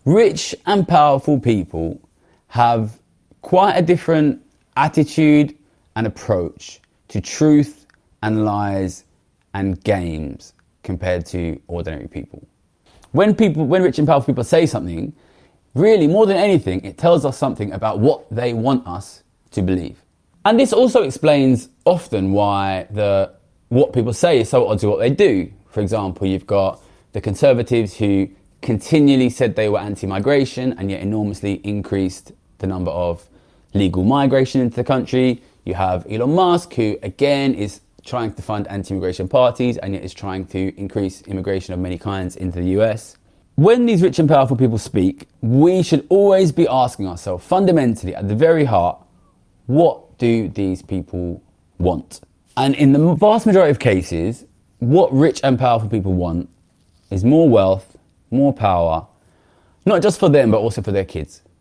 Rich and powerful people have quite a different attitude and approach to truth and lies and games compared to ordinary people. When rich and powerful people say something, really more than anything, it tells us something about what they want us to believe. And this also explains often why what people say is so odd to what they do. For example, you've got the Conservatives who continually said they were anti-migration and yet enormously increased the number of legal migration into the country. You have Elon Musk, who again is trying to fund anti-immigration parties and yet is trying to increase immigration of many kinds into the US. When these rich and powerful people speak, we should always be asking ourselves, fundamentally, at the very heart, what do these people want? And in the vast majority of cases, what rich and powerful people want is more wealth, more power, not just for them, but also for their kids.